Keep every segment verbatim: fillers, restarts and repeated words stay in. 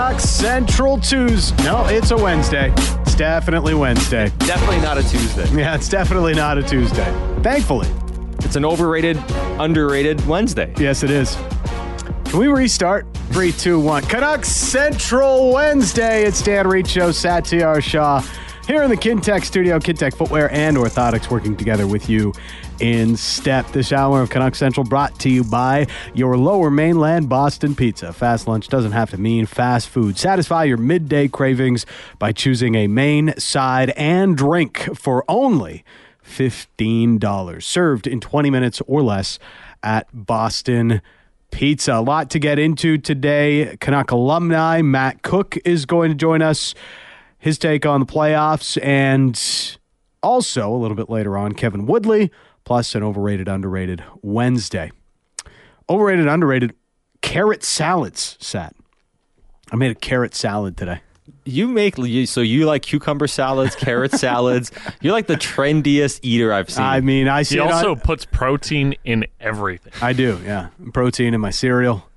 Canucks Central Tuesday. No, it's a Wednesday. It's definitely Wednesday. Definitely not a Tuesday. Yeah, it's definitely not a Tuesday. Thankfully. It's an overrated, underrated Wednesday. Yes, it is. Can we restart? Three, two, one. Canucks Central Wednesday. It's Dan Riccio, Satyar Shah here in the Kintec studio. Kintec Footwear and Orthotics working together with you in step. This hour of Canucks Central brought to you by your Lower Mainland Boston Pizza. Fast lunch doesn't have to mean fast food. Satisfy your midday cravings by choosing a main, side, and drink for only fifteen dollars. Served in twenty minutes or less at Boston Pizza. A lot to get into today. Canuck alumni Matt Cook is going to join us. His take on the playoffs, and also a little bit later on, Kevin Woodley, plus an overrated, underrated Wednesday. Overrated, underrated carrot salads, Sat. I made a carrot salad today. You make, so you like cucumber salads, carrot salads. You're like the trendiest eater I've seen. I mean, I see He it also on, puts protein in everything. I do, yeah. Protein in my cereal.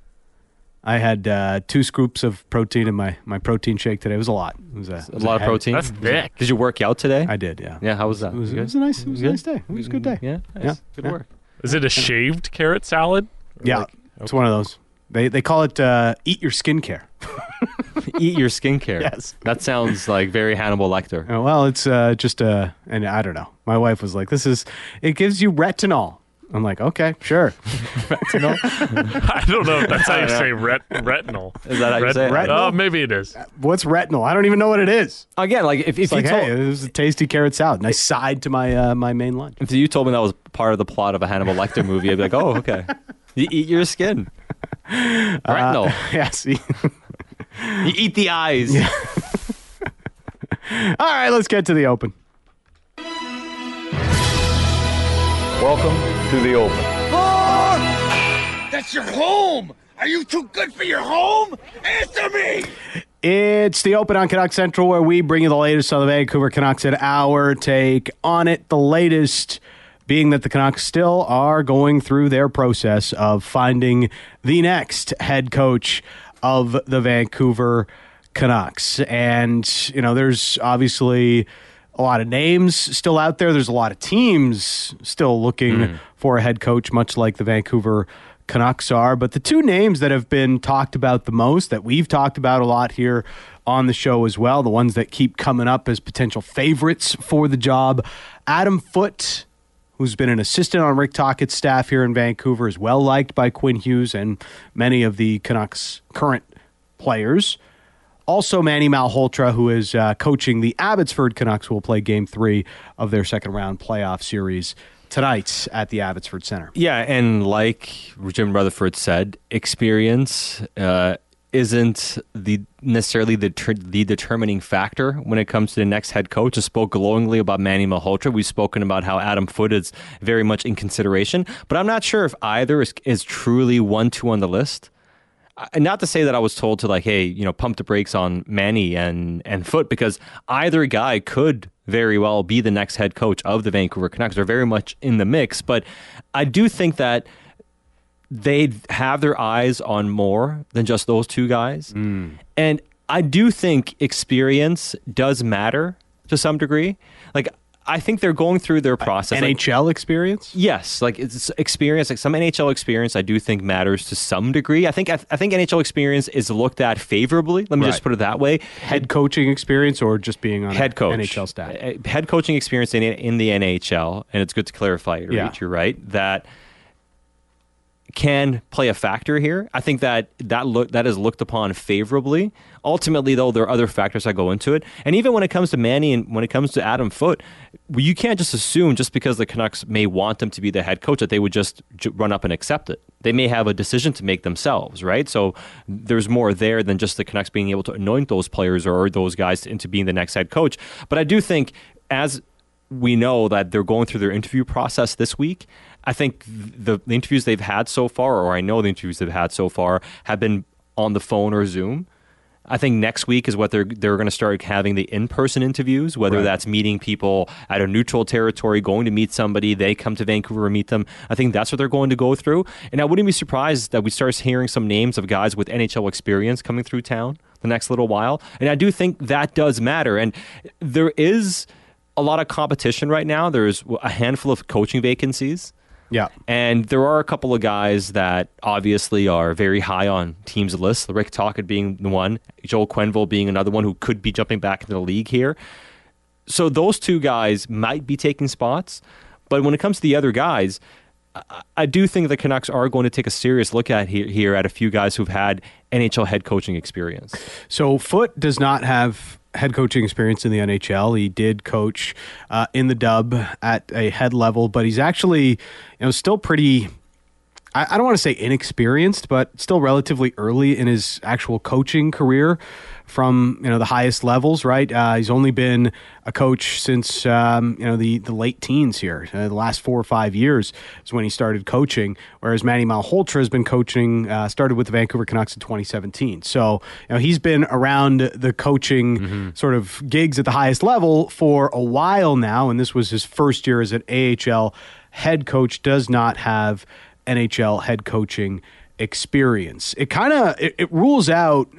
I had uh, two scoops of protein in my, my protein shake today. It was a lot. It was a, it was a lot a of heavy- protein. That's thick. Did you work out today? I did, yeah. Yeah, how was that? It was, it Good? was a nice, it was a Good? nice day. It was a good day. Yeah, nice. Yeah. Good Yeah. work. Is it a shaved carrot salad? Or Yeah, like- it's one of those. They they call it uh, eat your skincare. Eat your skincare. Yes. That sounds like very Hannibal Lecter. Uh, well, it's uh, just uh, and I don't know. My wife was like, "This is it gives you retinol." I'm like, "Okay, sure." Retinol? I don't know if that's how I you don't say ret- retinol. Is that how you Ret- say it? Retinol? Oh, maybe it is. What's retinol? I don't even know what it is. Again, like if, if It's you like, told, hey, it was a tasty carrot salad. Nice side to my uh, my main lunch. if you told me that was part of the plot of a Hannibal Lecter movie, I'd be like, oh, okay. You eat your skin. Retinol. Uh, yeah, see. You eat the eyes. All right, let's get to the open. Welcome to the Open. That's your home! Are you too good for your home? Answer me! It's the Open on Canuck Central, where we bring you the latest on the Vancouver Canucks and our take on it. The latest being that the Canucks still are going through their process of finding the next head coach of the Vancouver Canucks. And, you know, there's obviously a lot of names still out there. There's a lot of teams still looking mm. for a head coach, much like the Vancouver Canucks are. But the two names that have been talked about the most, that we've talked about a lot here on the show as well, the ones that keep coming up as potential favorites for the job, Adam Foote, who's been an assistant on Rick Tocchet's staff here in Vancouver, is well liked by Quinn Hughes and many of the Canucks' current players. Also, Manny Malhotra, who is uh, coaching the Abbotsford Canucks, who will play Game three of their second-round playoff series tonight at the Abbotsford Center. Yeah, and like Jim Rutherford said, experience uh, isn't the necessarily the, ter- the determining factor when it comes to the next head coach. I spoke glowingly about Manny Malhotra. We've spoken about how Adam Foote is very much in consideration, but I'm not sure if either is, is truly one two on the list. And not to say that I was told to like, hey, you know, pump the brakes on Manny and, and Foote, because either guy could very well be the next head coach of the Vancouver Canucks. They're very much in the mix, but I do think that they have their eyes on more than just those two guys. Mm. And I do think experience does matter to some degree. Like, I think they're going through their process. N H L like, experience? Yes, like it's experience, like some N H L experience I do think matters to some degree. I think I, I think N H L experience is looked at favorably. Let me right. just put it that way. Head coaching experience or just being on head coach. N H L staff? Head coaching experience in, in the N H L, and it's good to clarify it, yeah. you're right, that can play a factor here. I think that that look that is looked upon favorably. Ultimately, though, there are other factors that go into it. And even when it comes to Manny and when it comes to Adam Foote, you can't just assume just because the Canucks may want them to be the head coach that they would just run up and accept it. They may have a decision to make themselves, right? So there's more there than just the Canucks being able to anoint those players or those guys into being the next head coach. But I do think as we know that they're going through their interview process this week, I think the, the interviews they've had so far, or I know the interviews they've had so far, have been on the phone or Zoom. I think next week is what they're they're going to start having the in-person interviews, whether right. that's meeting people at a neutral territory, going to meet somebody, they come to Vancouver and meet them. I think that's what they're going to go through. And I wouldn't be surprised that we start hearing some names of guys with N H L experience coming through town. the next little while. And I do think that does matter. And there is a lot of competition right now. There's a handful of coaching vacancies. Yeah. And there are a couple of guys that obviously are very high on teams' lists. Rick Tocchet being the one, Joel Quenneville being another one who could be jumping back into the league here. So those two guys might be taking spots. But when it comes to the other guys, I, I do think the Canucks are going to take a serious look at here, here at a few guys who've had N H L head coaching experience. So Foote does not have head coaching experience in the N H L. He did coach uh, in the Dub at a head level, but he's actually, you know, still pretty, I, I don't want to say inexperienced, but still relatively early in his actual coaching career from, you know, the highest levels, right? Uh, he's only been a coach since, um, you know, the, the late teens here. Uh, the last four or five years is when he started coaching, whereas Manny Malhotra has been coaching, uh, started with the Vancouver Canucks in twenty seventeen. So, you know, he's been around the coaching mm-hmm. sort of gigs at the highest level for a while now, and this was his first year as an A H L head coach, does not have N H L head coaching experience. It kind of, it, it rules out...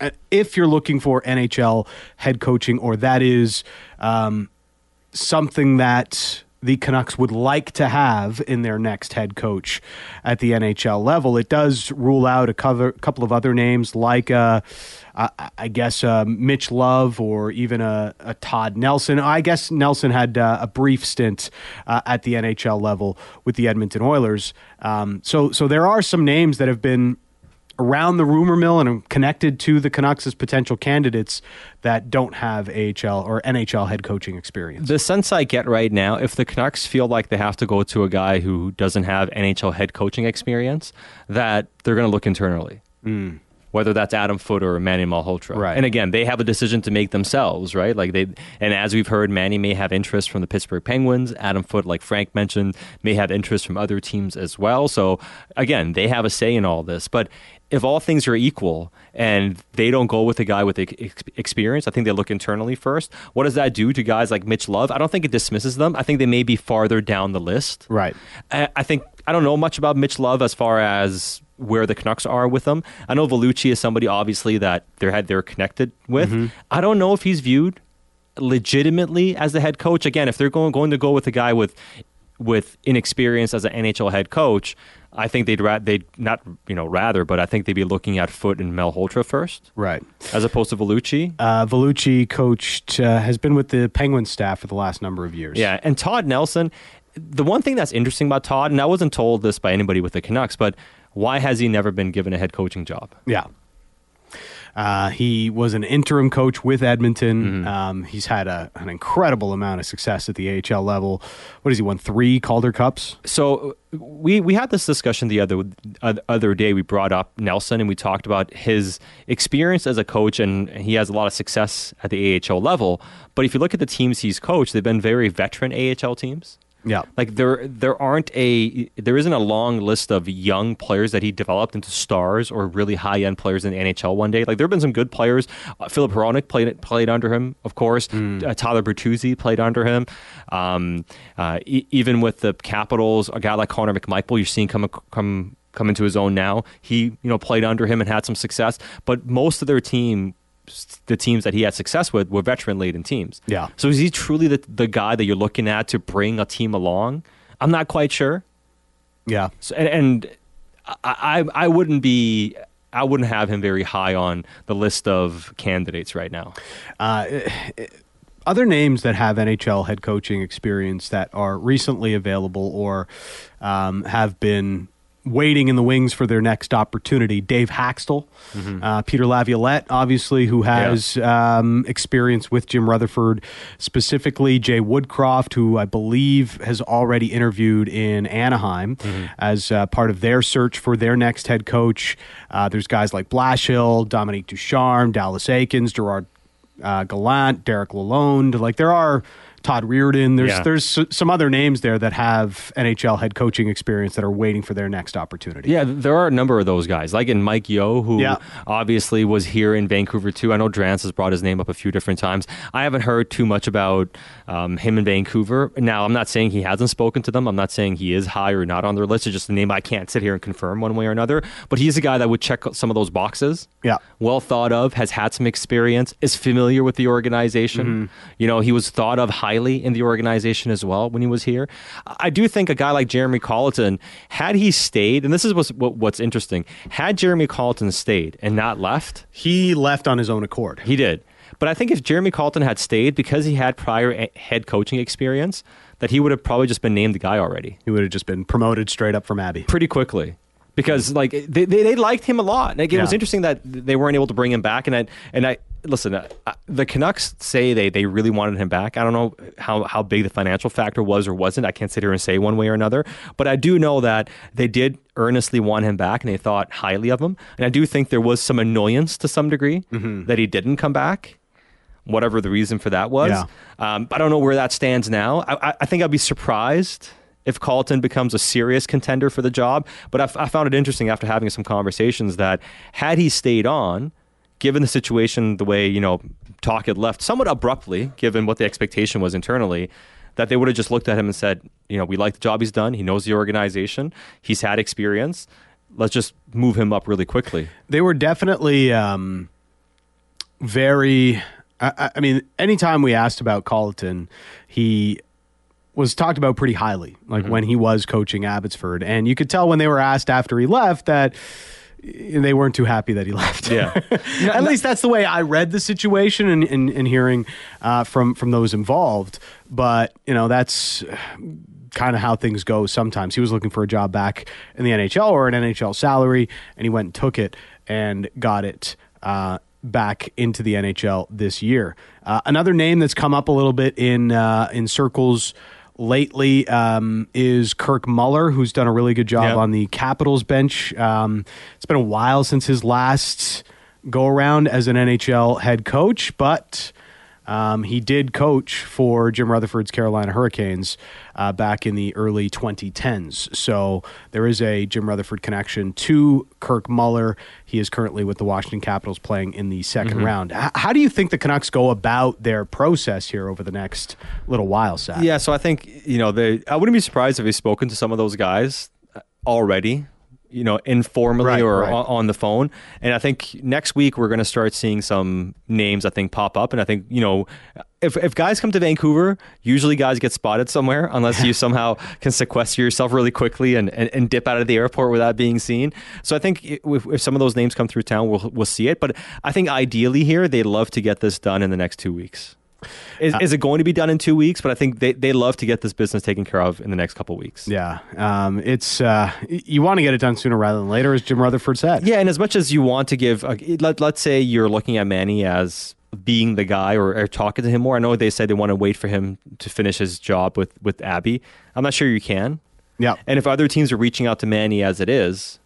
if you're looking for N H L head coaching, or that is um, something that the Canucks would like to have in their next head coach at the N H L level, it does rule out a cover, couple of other names like, uh, I, I guess, uh, Mitch Love or even a, a Todd Nelson. I guess Nelson had uh, a brief stint uh, at the N H L level with the Edmonton Oilers. Um, so, so there are some names that have been around the rumor mill and are connected to the Canucks as potential candidates that don't have A H L or N H L head coaching experience. The sense I get right now, if the Canucks feel like they have to go to a guy who doesn't have N H L head coaching experience, that they're going to look internally. Mm. Whether that's Adam Foote or Manny Malhotra. Right. And again, they have a decision to make themselves, right? Like they, and as we've heard, Manny may have interest from the Pittsburgh Penguins. Adam Foote, like Frank mentioned, may have interest from other teams as well. So again, they have a say in all this. But if all things are equal and they don't go with a guy with ex- experience, I think they look internally first. What does that do to guys like Mitch Love? I don't think it dismisses them. I think they may be farther down the list. Right. I, I think, I don't know much about Mitch Love as far as where the Canucks are with him. I know Vellucci is somebody obviously that they're had they're connected with. Mm-hmm. I don't know if he's viewed legitimately as the head coach. Again, if they're going going to go with a guy with with inexperience as an N H L head coach, I think they'd ra- they'd not you know rather, but I think they'd be looking at Foote and Malhotra first, right, as opposed to Vellucci. Uh, Vellucci coached uh, has been with the Penguins staff for the last number of years. Yeah, and Todd Nelson. The one thing that's interesting about Todd, and I wasn't told this by anybody with the Canucks, but why has he never been given a head coaching job? Yeah. Uh, he was an interim coach with Edmonton. Mm-hmm. Um, he's had a, an incredible amount of success at the A H L level. What has he won? Three Calder Cups? So we, we had this discussion the other other day. We brought up Nelson and we talked about his experience as a coach, and he has a lot of success at the A H L level. But if you look at the teams he's coached, they've been very veteran A H L teams. Yeah, like there, there aren't a, there isn't a long list of young players that he developed into stars or really high end players in the N H L one day. Like there have been some good players. Uh, Philip Hronik played played under him, of course. Mm. Uh, Tyler Bertuzzi played under him. Um, uh, e- even with the Capitals, a guy like Connor McMichael, you're seeing come come come into his own now. He you know played under him and had some success, but most of their team. The teams that he had success with were veteran-laden teams. Yeah. So is he truly the, the guy that you're looking at to bring a team along? I'm not quite sure. Yeah. So, and and I, I I wouldn't be I wouldn't have him very high on the list of candidates right now. Uh, other names that have N H L head coaching experience that are recently available or um, have been waiting in the wings for their next opportunity. Dave Haxtell, mm-hmm. uh, Peter Laviolette, obviously, who has yeah. um, experience with Jim Rutherford, specifically Jay Woodcroft, who I believe has already interviewed in Anaheim mm-hmm. as uh, part of their search for their next head coach. Uh, there's guys like Blashill, Dominique Ducharme, Dallas Aikens, Gerard uh, Gallant, Derek Lalonde. Like there are Todd Reardon. There's Yeah. there's s- some other names there that have N H L head coaching experience that are waiting for their next opportunity. Yeah, there are a number of those guys, like in Mike Yeo, who Yeah. obviously was here in Vancouver too. I know Drance has brought his name up a few different times. I haven't heard too much about um, him in Vancouver. Now, I'm not saying he hasn't spoken to them. I'm not saying he is high or not on their list. It's just a name I can't sit here and confirm one way or another. But he's a guy that would check some of those boxes. Yeah. Well thought of, has had some experience, is familiar with the organization. Mm-hmm. You know, he was thought of highly in the organization as well when he was here. I do think a guy like Jeremy Colleton, had he stayed, and this is what's, what, what's interesting, had Jeremy Colleton stayed and not left, He left on his own accord. he did. But I think if Jeremy Colleton had stayed, because he had prior a- head coaching experience, that he would have probably just been named the guy already He would have just been promoted straight up from Abbey. pretty quickly. Because like they, they, they liked him a lot. Like, it was Yeah. interesting that they weren't able to bring him back. And I and I listen. Uh, the Canucks say they, they really wanted him back. I don't know how, how big the financial factor was or wasn't. I can't sit here and say one way or another. But I do know that they did earnestly want him back, and they thought highly of him. And I do think there was some annoyance to some degree Mm-hmm. that he didn't come back, whatever the reason for that was. Yeah. Um, I don't know where that stands now. I, I, I think I'd be surprised if Colleton becomes a serious contender for the job. But I, I found it interesting after having some conversations that had he stayed on, given the situation, the way, you know, talk had left somewhat abruptly, given what the expectation was internally, that they would have just looked at him and said, you know, we like the job he's done. He knows the organization. He's had experience. Let's just move him up really quickly. They were definitely um, very. I, I mean, anytime we asked about Colleton, he was talked about pretty highly, like when he was coaching Abbotsford. And you could tell when they were asked after he left that they weren't too happy that he left. Yeah. At least that's the way I read the situation and, and, and hearing uh, from, from those involved. But, you know, that's kind of how things go sometimes. He was looking for a job back in the N H L or an N H L salary, and he went and took it and got it uh, back into the N H L this year. Uh, another name that's come up a little bit in uh, in circles lately um, is Kirk Muller, who's done a really good job Yep. on the Capitals bench. Um, it's been a while since his last go around as an N H L head coach, but um, he did coach for Jim Rutherford's Carolina Hurricanes uh, back in the early twenty tens. So there is a Jim Rutherford connection to Kirk Muller. He is currently with the Washington Capitals playing in the second round. H- how do you think the Canucks go about their process here over the next little while, Seth? Yeah, so I think, you know, they, I wouldn't be surprised if he's spoken to some of those guys already, you know, informally Right, or right. On, on the phone. And I think next week we're going to start seeing some names, I think, pop up. And I think, you know, if, if guys come to Vancouver, usually guys get spotted somewhere unless you somehow can sequester yourself really quickly and, and, and dip out of the airport without being seen. So I think if, if some of those names come through town, we'll, we'll see it. But I think ideally here, they'd love to get this done in the next two weeks. Is, is it going to be done in two weeks? But I think they, they love to get this business taken care of in the next couple of weeks. Yeah. Um, it's uh, you want to get it done sooner rather than later, as Jim Rutherford said. Yeah, and as much as you want to give, uh, let, let's say you're looking at Manny as being the guy or, or talking to him more. I know they said they want to wait for him to finish his job with, with Abby. I'm not sure you can. Yeah. And if other teams are reaching out to Manny as it is,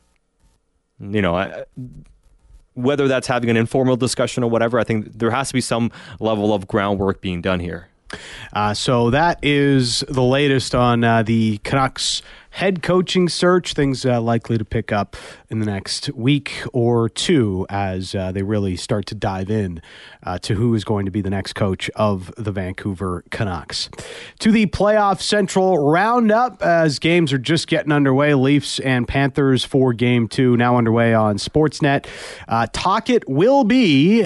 you know, I, whether that's having an informal discussion or whatever, I think there has to be some level of groundwork being done here. Uh, so that is the latest on uh, the Canucks head coaching search. Things uh, likely to pick up in the next week or two as uh, they really start to dive in uh, to who is going to be the next coach of the Vancouver Canucks. To the playoff central roundup as games are just getting underway. Leafs and Panthers for game two now underway on Sportsnet. Uh, Talkit will be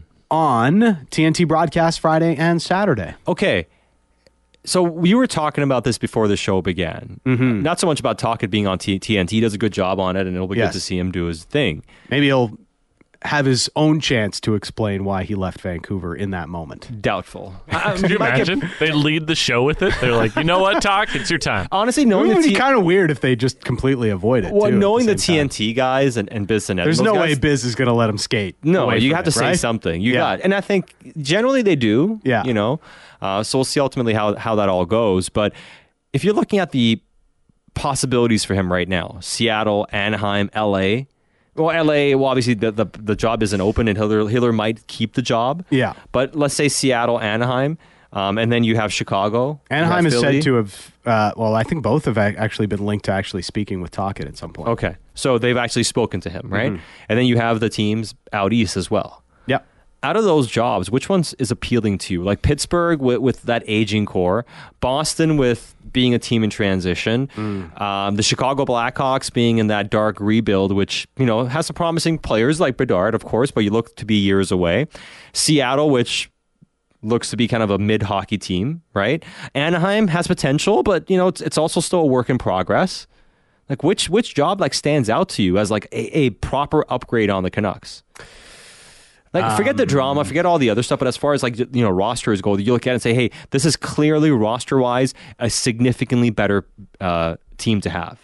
on T N T broadcast Friday and Saturday. Okay. So we were talking about this before the show began. Mm-hmm. Not so much about Talkit being on T- TNT. He does a good job on it, and it'll be Yes. good to see him do his thing. Maybe he'll have his own chance to explain why he left Vancouver in that moment. Doubtful. Could you imagine? They lead the show with it. They're like, you know what, Talk? It's your time. Honestly, It knowing would the be T- kind of weird if they just completely avoid it. well, too, at knowing the, same time. T N T guys and, and Biz and Ed, There's those no guys, way Biz is going to let him skate. No, away you from have to it, say right? something. You Yeah. got, and I think generally they do. Yeah. you know. Uh, so we'll see ultimately how how that all goes. But if you're looking at the possibilities for him right now, Seattle, Anaheim, L A. Well, L A. Well, obviously the the, the job isn't open, and Hiller Hiller might keep the job. Yeah. But let's say Seattle, Anaheim. Um, and then you have Chicago. Anaheim you have is Philly. said to have, uh, well, I think both have ac- actually been linked to actually speaking with Tocchet at some point. Okay. So they've actually spoken to him, right? Mm-hmm. And then you have the teams out east as well. Yep. Out of those jobs, which one is appealing to you? Like Pittsburgh with, with that aging core, Boston with being a team in transition, Mm. um, the Chicago Blackhawks being in that dark rebuild, which, you know, has some promising players like Bedard, of course, but you look to be years away. Seattle, which looks to be kind of a mid-hockey team, right? Anaheim has potential, but, you know, it's, it's also still a work in progress. Like, which which job, like, stands out to you as, like, a, a proper upgrade on the Canucks? Like, forget the drama, forget all the other stuff, but as far as, like, you know, rosters go, you look at it and say, hey, this is clearly, roster-wise, a significantly better uh, team to have.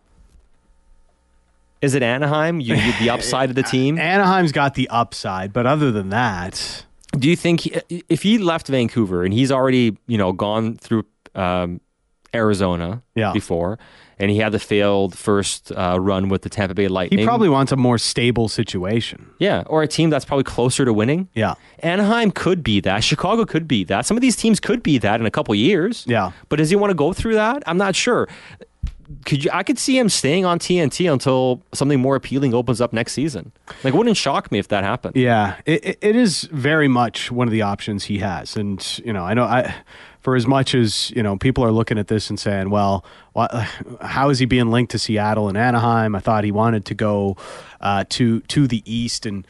Is it Anaheim? You, you, the upside of the team? Anaheim's got the upside, but other than that, Do you think he, if he left Vancouver and he's already, you know, gone through um, Arizona Yeah. before, and he had the failed first uh, run with the Tampa Bay Lightning, he probably wants a more stable situation. yeah, or a team that's probably closer to winning. Yeah. Anaheim could be that. Chicago could be that. Some of these teams could be that in a couple years. Yeah. But does he want to go through that? I'm not sure. Could you? I could see him staying on T N T until something more appealing opens up next season. Like, it wouldn't shock me if that happened. Yeah, it, it- it is very much one of the options he has. And, you know, I know I, for as much as, you know, people are looking at this and saying, well, why, how is he being linked to Seattle and Anaheim? I thought he wanted to go uh, to, to the East. And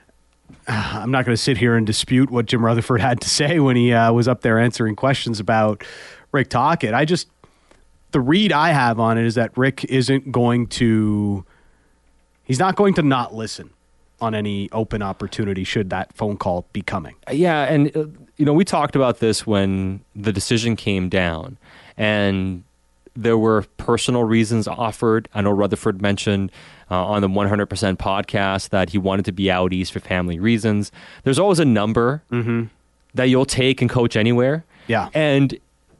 uh, I'm not going to sit here and dispute what Jim Rutherford had to say when he uh, was up there answering questions about Rick Tocchet. I just, the read I have on it is that Rick isn't going to, he's not going to not listen on any open opportunity should that phone call be coming. Yeah, and uh, you know, we talked about this when the decision came down, and there were personal reasons offered. I know Rutherford mentioned uh, on the one hundred percent podcast that he wanted to be out east for family reasons. There's always a number that you'll take and coach anywhere. Yeah. And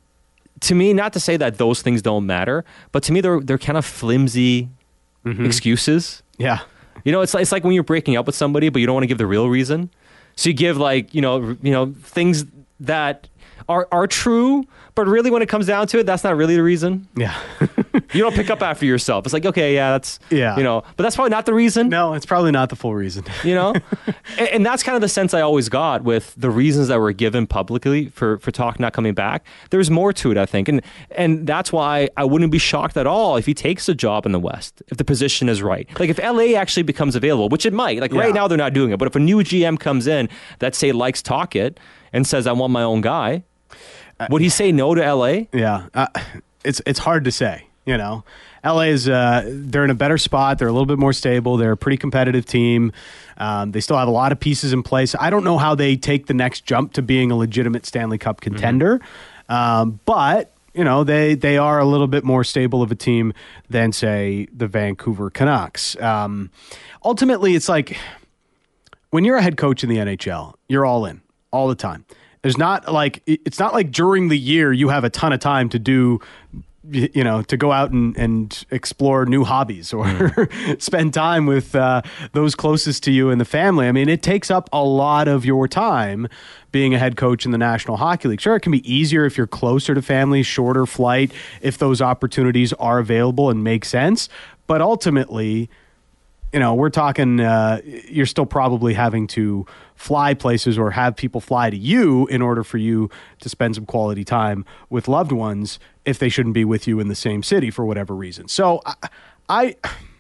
to me, not to say that those things don't matter, but to me, they're they're kind of flimsy excuses. Yeah. You know, it's like, it's like when you're breaking up with somebody, but you don't want to give the real reason. So you give, like, you know, r- you know, things that are are true, but really when it comes down to it, that's not really the reason. Yeah. You don't pick up after yourself. It's like, okay, yeah, that's, Yeah. you know, but that's probably not the reason. No, it's probably not the full reason. You know, and, and that's kind of the sense I always got with the reasons that were given publicly for for Talk not coming back. There's more to it, I think, and and that's why I wouldn't be shocked at all if he takes a job in the West if the position is right. Like if L A actually becomes available, which it might. Like Yeah. right now they're not doing it, but if a new G M comes in that say likes Talkit and says I want my own guy, would he say no to L A? Yeah. Uh, it's it's hard to say, you know. L A is uh, they're in a better spot. They're a little bit more stable. They're a pretty competitive team. Um, they still have a lot of pieces in place. I don't know how they take the next jump to being a legitimate Stanley Cup contender, um, but you know they they are a little bit more stable of a team than say the Vancouver Canucks. Um, ultimately, it's like when you're a head coach in the N H L, you're all in all the time. There's not like it's not like during the year you have a ton of time to do, you know, to go out and, and explore new hobbies or mm. spend time with uh, those closest to you in the family. I mean, it takes up a lot of your time being a head coach in the National Hockey League. Sure, it can be easier if you're closer to family, shorter flight, if those opportunities are available and make sense. But ultimately, you know, we're talking, uh, you're still probably having to fly places or have people fly to you in order for you to spend some quality time with loved ones if they shouldn't be with you in the same city for whatever reason. So I, I,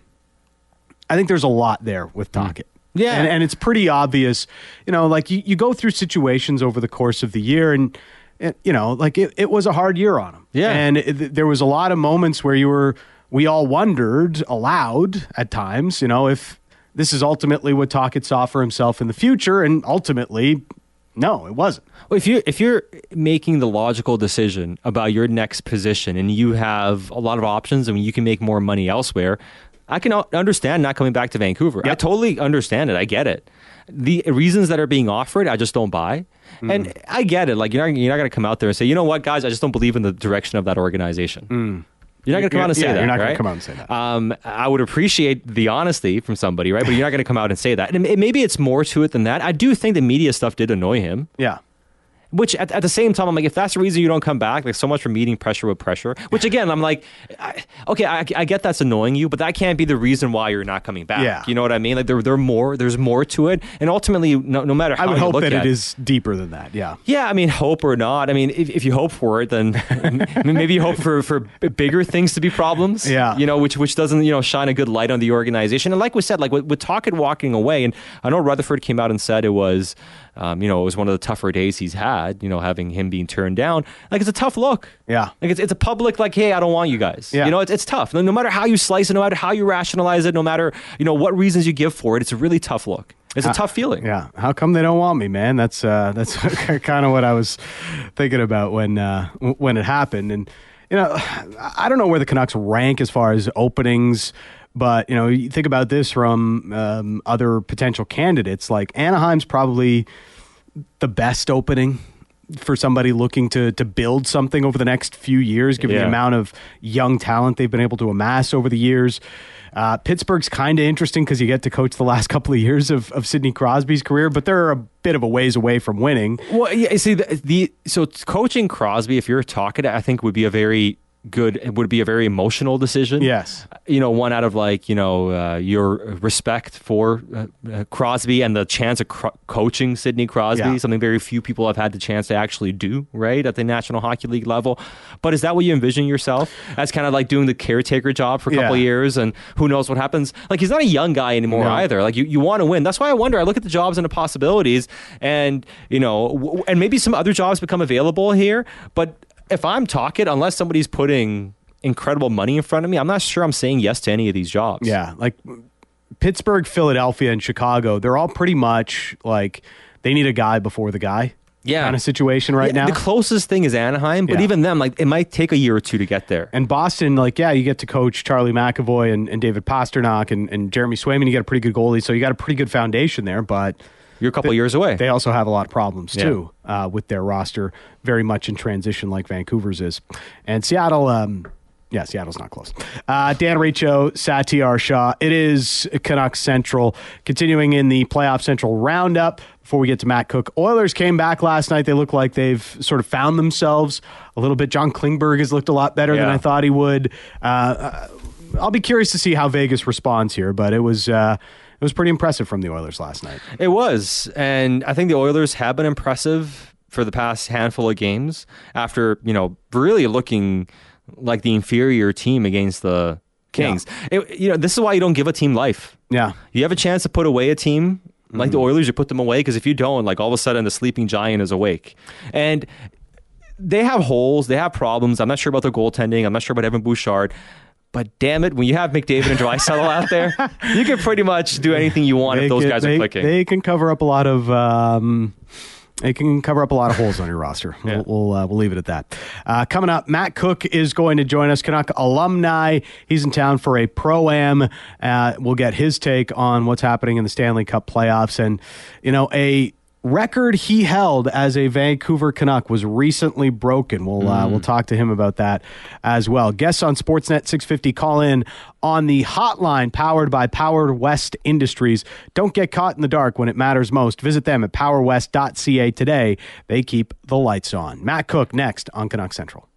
I think there's a lot there with Tocchet. Yeah. And, and it's pretty obvious, you know, like you, you go through situations over the course of the year and, and you know, like it, it was a hard year on him. Yeah. And it, there was a lot of moments where you were, we all wondered aloud at times, you know, if this is ultimately what Tocchet saw for himself in the future. And ultimately, no, it wasn't. Well, if you if you're making the logical decision about your next position and you have a lot of options and you can make more money elsewhere, I can understand not coming back to Vancouver. Yep. I totally understand it. I get it. The reasons that are being offered, I just don't buy. Mm. And I get it. Like you're not, you're not going to come out there and say, you know what, guys, I just don't believe in the direction of that organization. Mm. You're not going to come out and say yeah, that. You're not right? going to come out and say that. Um, I would appreciate the honesty from somebody, right? But you're not going to come out and say that. And it, maybe it's more to it than that. I do think the media stuff did annoy him. Yeah. Which at, at the same time, I'm like, if that's the reason you don't come back, like so much for meeting pressure with pressure. Which again, I'm like, I, okay, I, I get that's annoying you, but that can't be the reason why you're not coming back. Yeah. You know what I mean? Like there, there more, there's more to it, and ultimately, no, no matter how I would you hope look that at it is deeper than that. Yeah. Yeah, I mean, hope or not. I mean, if, if you hope for it, then maybe you hope for, for bigger things to be problems. Yeah. You know, which which doesn't, you know, shine a good light on the organization. And like we said, like with, with Tocchet walking away, and I know Rutherford came out and said it was, um, you know, it was one of the tougher days he's had, you know, having him being turned down. Like, it's a tough look. Yeah. Like, it's, it's a public, like, hey, I don't want you guys. Yeah. You know, it's, it's tough. No, no matter how you slice it, no matter how you rationalize it, no matter, you know, what reasons you give for it, it's a really tough look. It's a Uh, tough feeling. Yeah. How come they don't want me, man? That's uh, that's kind of what I was thinking about when uh, w- when it happened. And you know, I don't know where the Canucks rank as far as openings, but you know, you think about this from um, other potential candidates. Like Anaheim's probably the best opening for somebody looking to to build something over the next few years, given the Yeah. amount of young talent they've been able to amass over the years. Uh, Pittsburgh's kind of interesting because you get to coach the last couple of years of, of Sidney Crosby's career, but they're a bit of a ways away from winning. Well, yeah, you see, the, the so coaching Crosby, if you're talking, I think would be a very good, it would be a very emotional decision. Yes. You know, one out of like, you know, uh, your respect for uh, uh, Crosby and the chance of cro- coaching Sidney Crosby, Yeah. something very few people have had the chance to actually do, right, at the National Hockey League level. But is that what you envision yourself as kind of like doing the caretaker job for a couple Yeah. of years, and who knows what happens? Like, he's not a young guy anymore No. either. Like, you, you want to win. That's why I wonder. I look at the jobs and the possibilities, and, you know, w- and maybe some other jobs become available here, but if I'm talking, unless somebody's putting incredible money in front of me, I'm not sure I'm saying yes to any of these jobs. Yeah. Like Pittsburgh, Philadelphia, and Chicago, they're all pretty much like they need a guy before the guy Yeah. kind of situation right Yeah, now. The closest thing is Anaheim, but Yeah. even them, like, it might take a year or two to get there. And Boston, like, yeah, you get to coach Charlie McAvoy and, and David Pasternak and, and Jeremy Swayman. You got a pretty good goalie, so you got a pretty good foundation there, but You're a couple of years away. they also have a lot of problems Yeah. too uh, with their roster, very much in transition like Vancouver's is. And Seattle, um, yeah, Seattle's not close. Uh, Dan Riccio, Satyar Shah. It is Canucks Central, continuing in the playoff Central roundup. Before we get to Matt Cook, Oilers came back last night. They look like they've sort of found themselves a little bit. John Klingberg has looked a lot better than Yeah. I thought he would. Uh, uh, I'll be curious to see how Vegas responds here, but it was uh, it was pretty impressive from the Oilers last night. It was. And I think the Oilers have been impressive for the past handful of games after, you know, really looking like the inferior team against the Kings. It, you know, this is why you don't give a team life. Yeah. You have a chance to put away a team like the Oilers, you put them away, because if you don't, like, all of a sudden the sleeping giant is awake. And they have holes, they have problems. I'm not sure about their goaltending. I'm not sure about Evan Bouchard. But damn it, when you have McDavid and Draisaitl out there, you can pretty much do anything you want They if those can- guys they, are clicking. They can cover up a lot of. Um, they can cover up a lot of holes on your roster. Yeah. We'll we'll, uh, we'll leave it at that. Uh, coming up, Matt Cook is going to join us, Canuck alumni. He's in town for a pro-am. Uh, we'll get his take on what's happening in the Stanley Cup playoffs, and you know a record he held as a Vancouver Canuck was recently broken. We'll uh, we'll talk to him about that as well. Guests on Sportsnet six fifty call in on the hotline powered by Power West Industries. Don't get caught in the dark when it matters most. Visit them at power west dot c a today. They keep the lights on. Matt Cook next on Canuck Central.